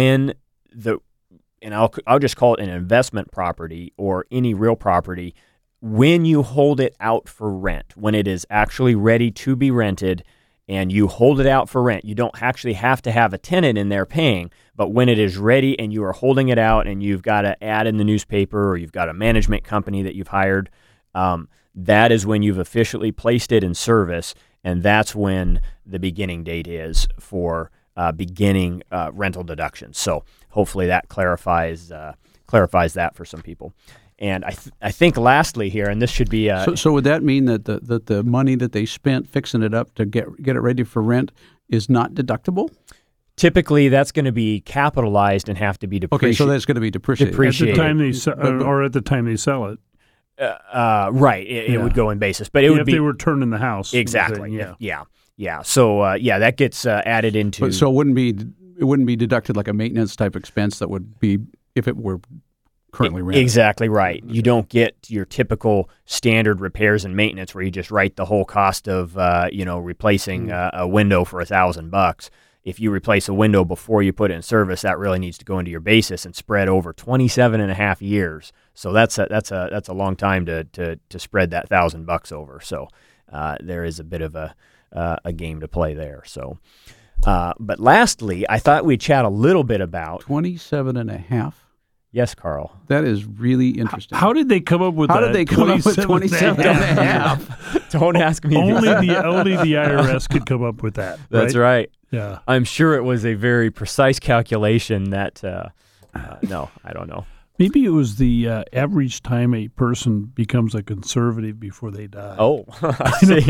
S5: I'll just call it an investment property or any real property, when you hold it out for rent, when it is actually ready to be rented and you hold it out for rent. You don't actually have to have a tenant in there paying, but when it is ready and you are holding it out and you've got an ad in the newspaper or you've got a management company that you've hired, that is when you've officially placed it in service, and that's when the beginning date is for beginning rental deductions. So hopefully that clarifies that for some people. And I think lastly here, and this should be
S6: so would that mean that the money that they spent fixing it up to get it ready for rent is not deductible?
S5: Typically, that's going to be capitalized and have to be depreciated.
S6: Okay, so that's going to be depreciated
S4: at the time at the time they sell it.
S5: Right, it would go in basis, but it would
S4: if
S5: be
S4: they were turning the house.
S5: Exactly. Yeah. So that gets added into.
S6: So it wouldn't be deducted like a maintenance type expense that would be if it were currently rented. Exactly
S5: right. You don't get your typical standard repairs and maintenance where you just write the whole cost of replacing a window for $1,000. If you replace a window before you put it in service, that really needs to go into your basis and spread over 27 and a half years. So that's a long time to spread that $1,000 over. So there is a bit of a game to play there. So, but lastly, I thought we'd chat a little bit about
S6: 27 and a half.
S5: Yes, Carl.
S6: That is really interesting.
S4: How did they come up with that?
S6: How did they come up with 27 and a half?
S5: Don't ask me.
S4: Only the IRS could come up with that.
S5: That's right.
S4: Yeah.
S5: I'm sure it was a very precise calculation that, no, I don't know.
S4: Maybe it was the average time a person becomes a conservative before they die.
S5: Oh, I see.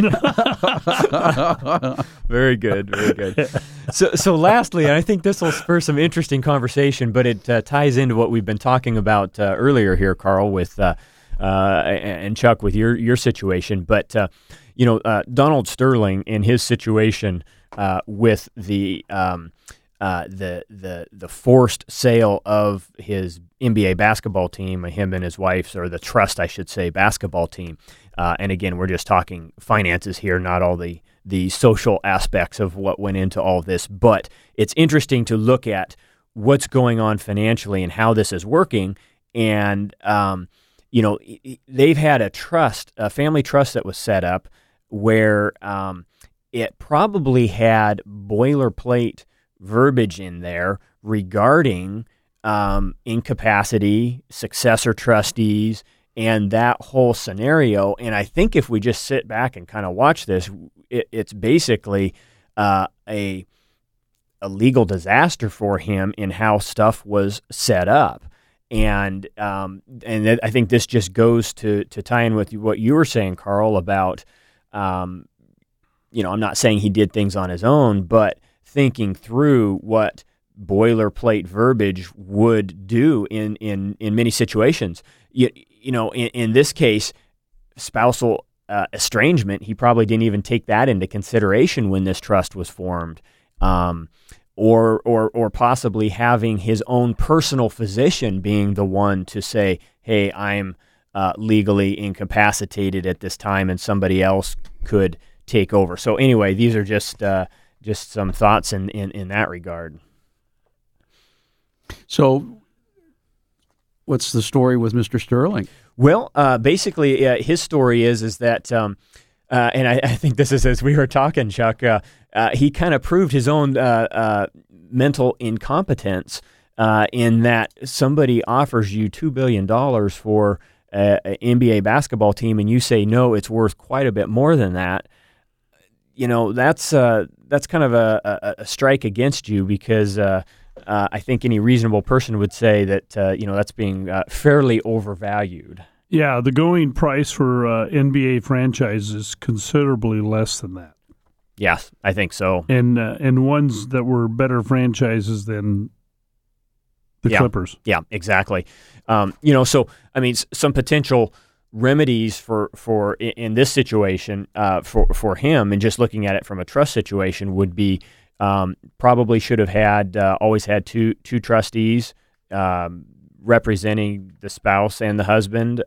S5: Very good, very good. So lastly, I think this will spur some interesting conversation, but it ties into what we've been talking about earlier here, Carl, with and Chuck, with your situation. But Donald Sterling in his situation with the forced sale of his NBA basketball team, him and his wife's, or the trust, I should say, basketball team. And again, we're just talking finances here, not all the social aspects of what went into all of this. But it's interesting to look at what's going on financially and how this is working. And, they've had a family trust that was set up where it probably had boilerplate verbiage in there regarding incapacity, successor trustees, and that whole scenario. And I think if we just sit back and kind of watch this, it's basically a legal disaster for him in how stuff was set up. And I think this just goes to tie in with what you were saying, Carl, about I'm not saying he did things on his own, but thinking through what boilerplate verbiage would do in many situations. In this case, spousal estrangement, he probably didn't even take that into consideration when this trust was formed, or possibly having his own personal physician being the one to say, "Hey, I'm legally incapacitated at this time, and somebody else could take over." So anyway, these are just some thoughts in that regard.
S6: So, what's the story with Mr. Sterling?
S5: Well, basically, his story is that, and I think this is as we were talking, Chuck. He kind of proved his own mental incompetence in that somebody offers you $2 billion for an NBA basketball team, and you say no, it's worth quite a bit more than that. That's kind of a strike against you, because I think any reasonable person would say that that's being fairly overvalued.
S4: Yeah, the going price for NBA franchises is considerably less than that.
S5: Yes, I think so.
S4: And ones that were better franchises than the Clippers.
S5: Yeah, exactly. So I mean, some potential remedies for in this situation for him, and just looking at it from a trust situation, would be probably should have had always had two trustees representing the spouse and the husband,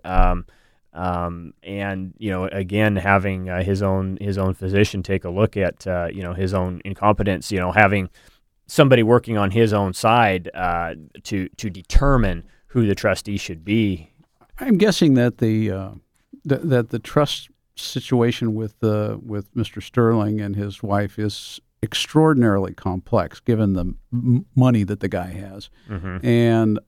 S5: and again having his own physician take a look at his own incompetence, having somebody working on his own side to determine who the trustee should be.
S6: I'm guessing that the trust situation with Mr. Sterling and his wife is extraordinarily complex, given the money that the guy has, and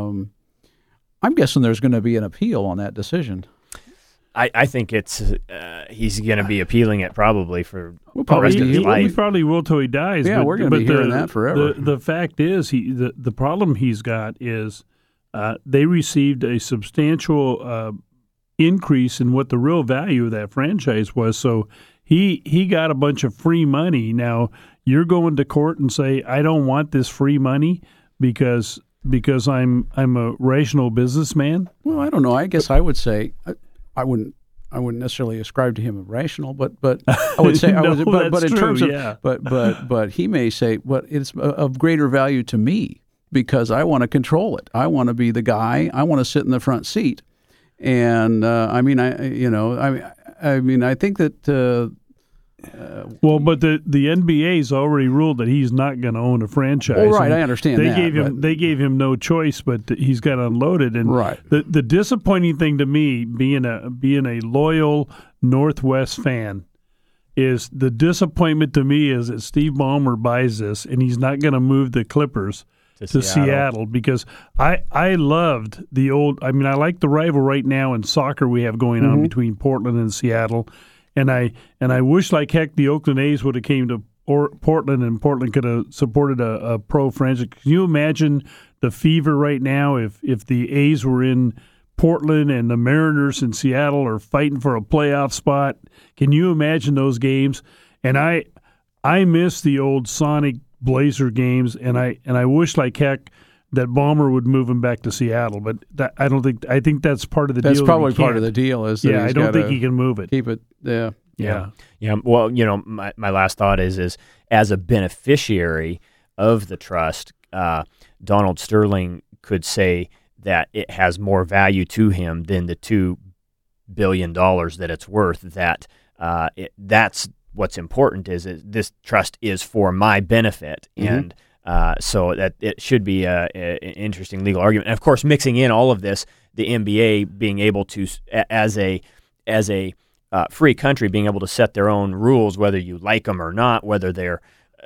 S6: I'm guessing there's going to be an appeal on that decision.
S5: I think it's he's going to be appealing it probably for the rest of his
S4: He
S5: life.
S4: probably will till he dies.
S6: Yeah, we're going to be hearing that forever.
S4: The fact is, the problem he's got is they received a substantial increase in what the real value of that franchise was. So he got a bunch of free money. Now you're going to court and say, I don't want this free money because I'm a rational businessman.
S6: Well, I don't know. I guess I would say I wouldn't necessarily ascribe to him a rational, but I would say
S4: No,
S6: but in
S4: true,
S6: terms of
S4: yeah.
S6: but he may say, but it's of greater value to me because I want to control it. I want to be the guy. I want to sit in the front seat. And I think that.
S4: But the NBA's already ruled that he's not going to own a franchise.
S6: Oh, right, I understand that.
S4: They gave him no choice, but he's got unloaded. And
S6: right.
S4: The disappointing thing to me, being a loyal Northwest fan, is the disappointment to me is that Steve Ballmer buys this and he's not going to move the Clippers to Seattle, because I loved the old. I mean, I like the rival right now in soccer we have going on between Portland and Seattle. And I wish like heck the Oakland A's would have came to Portland, and Portland could have supported a pro franchise. Can you imagine the fever right now if the A's were in Portland and the Mariners in Seattle are fighting for a playoff spot? Can you imagine those games? And I miss the old Sonic Blazer games, and I wish like heck that Ballmer would move him back to Seattle, but I think that's part of the deal.
S6: That's probably part of the deal. Is that
S4: I don't think he can move it.
S6: Keep it. Yeah.
S5: Well, my last thought is as a beneficiary of the trust, Donald Sterling could say that it has more value to him than the $2 billion that it's worth. That's what's important. Is this trust is for my benefit, and so that it should be an interesting legal argument. And of course, mixing in all of this, the NBA being able to, as a free country, being able to set their own rules, whether you like them or not, whether they're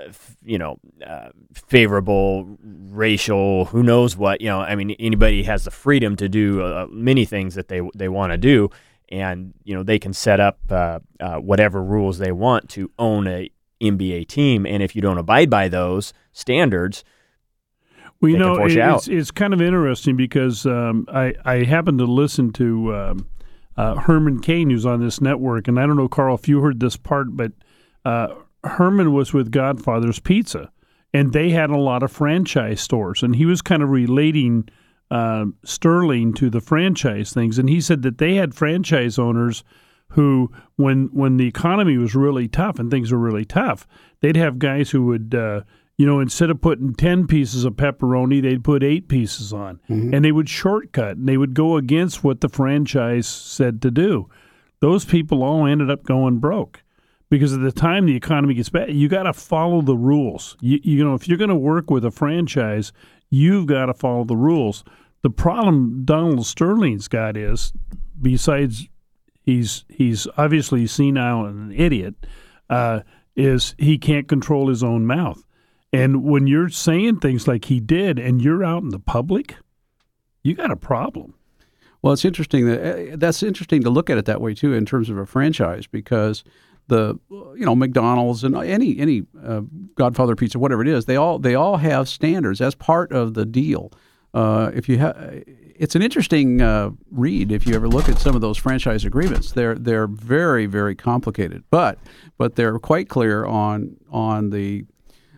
S5: favorable, racial, who knows what. I mean, anybody has the freedom to do many things that they want to do, and they can set up whatever rules they want to own a NBA team, and if you don't abide by those standards,
S4: well,
S5: they can force you out.
S4: It's kind of interesting because I happened to listen to Herman Cain, who's on this network, and I don't know, Carl, if you heard this part, but Herman was with Godfather's Pizza, and they had a lot of franchise stores, and he was kind of relating Sterling to the franchise things, and he said that they had franchise owners who, when the economy was really tough and things were really tough, they'd have guys who would, instead of putting 10 pieces of pepperoni, they'd put 8 pieces on. And they would shortcut, and they would go against what the franchise said to do. Those people all ended up going broke because at the time the economy gets bad, you got to follow the rules. If you're going to work with a franchise, You've got to follow the rules. The problem Donald Sterling's got is, besides he's obviously senile and an idiot, is he can't control his own mouth. And when you're saying things like he did and you're out in the public, you got a problem.
S6: Well, it's interesting that's interesting to look at it that way too in terms of a franchise, because McDonald's and any Godfather Pizza, whatever it is, they all have standards as part of the deal. It's an interesting read if you ever look at some of those franchise agreements. They're very, very complicated, but they're quite clear on the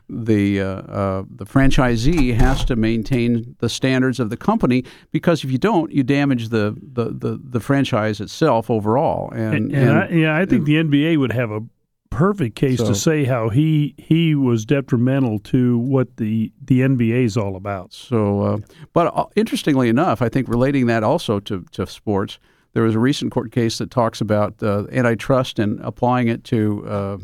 S6: franchisee has to maintain the standards of the company, because if you don't, you damage the franchise itself overall.
S4: I think the NBA would have a perfect case to say how he was detrimental to what the NBA is all about.
S6: So, but interestingly enough, I think relating that also to sports, there was a recent court case that talks about antitrust and applying it to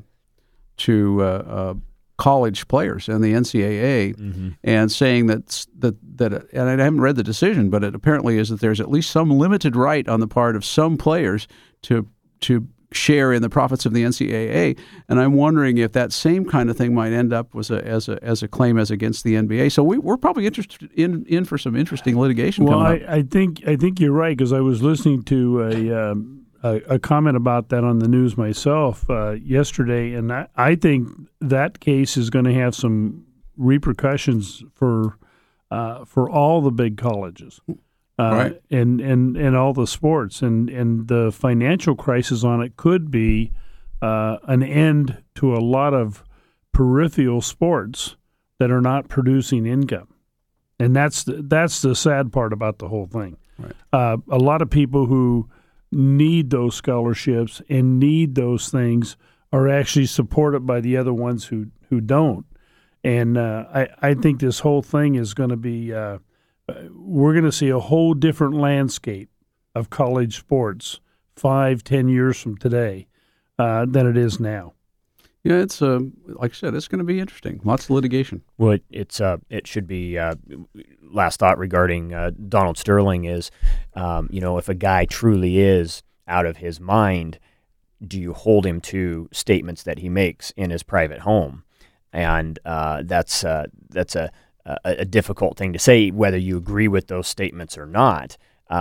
S6: college players and the NCAA, and saying that, and I haven't read the decision, but it apparently is that there's at least some limited right on the part of some players to share in the profits of the NCAA, and I'm wondering if that same kind of thing might end up as a claim as against the NBA. So we're probably interested in for some interesting litigation.
S4: Well,
S6: coming up.
S4: I think you're right, because I was listening to a comment about that on the news myself yesterday, and I think that case is going to have some repercussions for all the big colleges,
S6: right,
S4: and all the sports, and the financial crisis on it could be an end to a lot of peripheral sports that are not producing income, and that's the sad part about the whole thing.
S6: Right.
S4: A lot of people who need those scholarships and need those things are actually supported by the other ones who don't. And I think this whole thing is going to be we're going to see a whole different landscape of college sports 5-10 years from today than it is now.
S6: Yeah, it's like I said, it's going to be interesting. Lots of litigation.
S5: Well, it should be. Last thought regarding Donald Sterling is, if a guy truly is out of his mind, do you hold him to statements that he makes in his private home? And that's a difficult thing to say, whether you agree with those statements or not.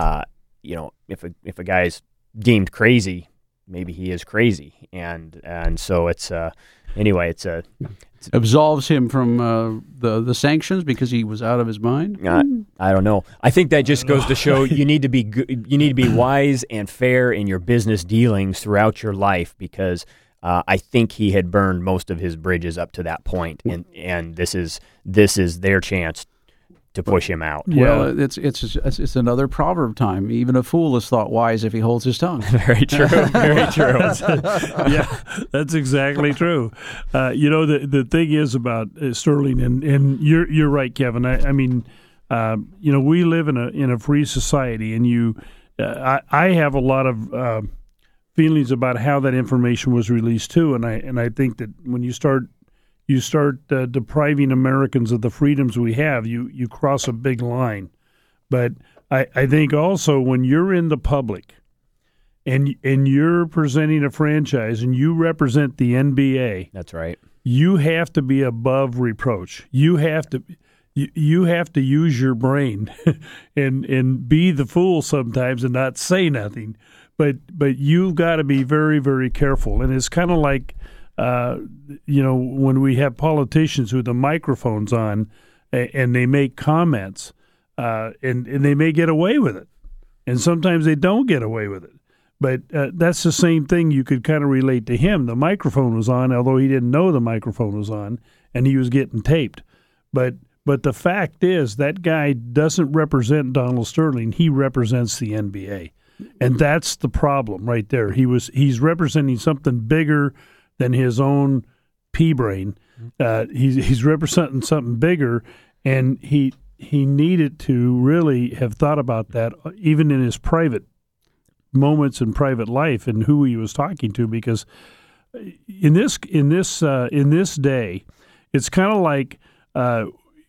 S5: If a guy's deemed crazy, maybe he is crazy, and so it's anyway. It's
S6: absolves him from the sanctions because he was out of his mind.
S5: I don't know. I think that just goes to show you need to be good, you need to be wise and fair in your business dealings throughout your life, because I think he had burned most of his bridges up to that point, and this is their chance to push him out.
S6: Well, it's another proverb time. Even a fool is thought wise if he holds his tongue.
S5: Very true. Very true.
S4: Yeah, that's exactly true. The thing is about Sterling, and you're right, Kevin. I mean, we live in a free society, and I have a lot of feelings about how that information was released too, and I think that when you start depriving Americans of the freedoms we have, you cross a big line. But I think also when you're in the public and you're presenting a franchise and you represent the NBA,
S5: that's right.
S4: You have to be above reproach. You have to use your brain and be the fool sometimes and not say nothing. But you've got to be very, very careful. And it's kind of like when we have politicians with the microphones on and they make comments and they may get away with it. And sometimes they don't get away with it. But that's the same thing you could kind of relate to him. The microphone was on, although he didn't know the microphone was on, and he was getting taped. But the fact is that guy doesn't represent Donald Sterling. He represents the NBA. And that's the problem right there. He's representing something bigger than his own pea brain. He's representing something bigger, and he needed to really have thought about that even in his private moments in private life and who he was talking to, because in this day, it's kind of like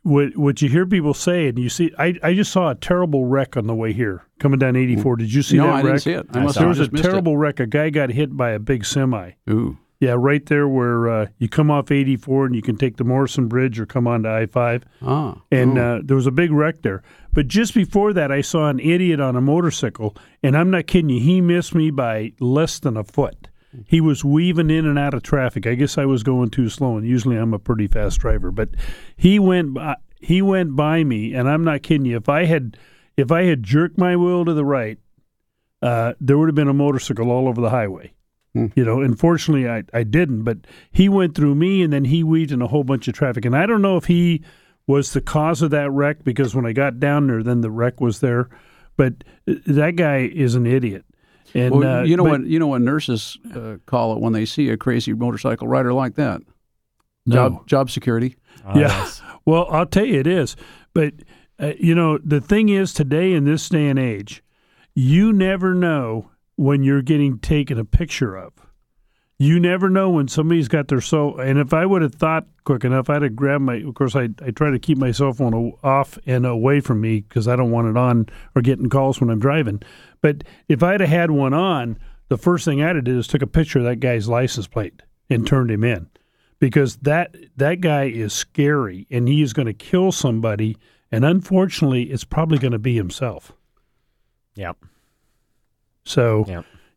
S4: what you hear people say, and you see, I just saw a terrible wreck on the way here coming down 84. Did you see that
S6: No,
S4: wreck?
S6: I didn't see it.
S4: There was a terrible wreck. A guy got hit by a big semi.
S6: Ooh.
S4: Yeah, right there where you come off 84 and you can take the Morrison Bridge or come onto I-5. And there was a big wreck there. But just before that, I saw an idiot on a motorcycle, and I'm not kidding you, he missed me by less than a foot. He was weaving in and out of traffic. I guess I was going too slow, and usually I'm a pretty fast driver. But he went by me, and I'm not kidding you. If I had jerked my wheel to the right, there would have been a motorcycle all over the highway. You know, unfortunately, I didn't, but he went through me, and then he weaved in a whole bunch of traffic. And I don't know if he was the cause of that wreck, because when I got down there, then the wreck was there. But that guy is an idiot. And
S6: well, you know what nurses call it when they see a crazy motorcycle rider like that?
S4: No.
S6: Job security.
S4: Yes. Well, I'll tell you, it is. But, the thing is, today in this day and age, you never know when you're getting taken a picture of. You never know when somebody's got their and if I would have thought quick enough, I'd have grabbed of course, I try to keep my cell phone off and away from me because I don't want it on or getting calls when I'm driving. But if I'd have had one on, the first thing I'd have did is took a picture of that guy's license plate and turned him in, because that guy is scary, and he is going to kill somebody, and unfortunately, it's probably going to be himself.
S5: Yep.
S4: So,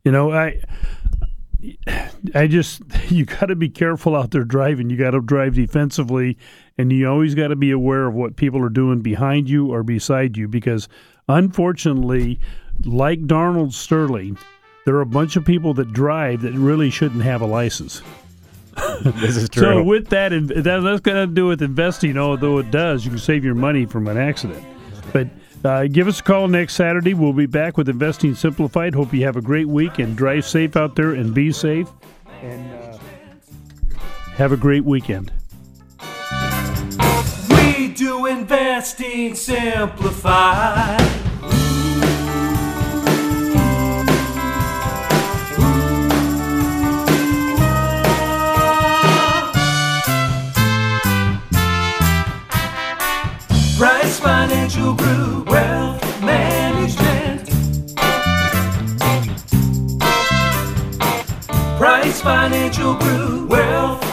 S4: I just, you got to be careful out there driving. You got to drive defensively, and you always got to be aware of what people are doing behind you or beside you, because unfortunately, like Donald Sterling, there are a bunch of people that drive that really shouldn't have a license.
S5: This is true.
S4: So with that, that's going to do with investing, although it does. You can save your money from an accident. But give us a call next Saturday. We'll be back with Investing Simplified. Hope you have a great week, and drive safe out there and be safe. And have a great weekend.
S3: We do Investing Simplified. Price Financial Group, Wealth Management. Price Financial Group, Wealth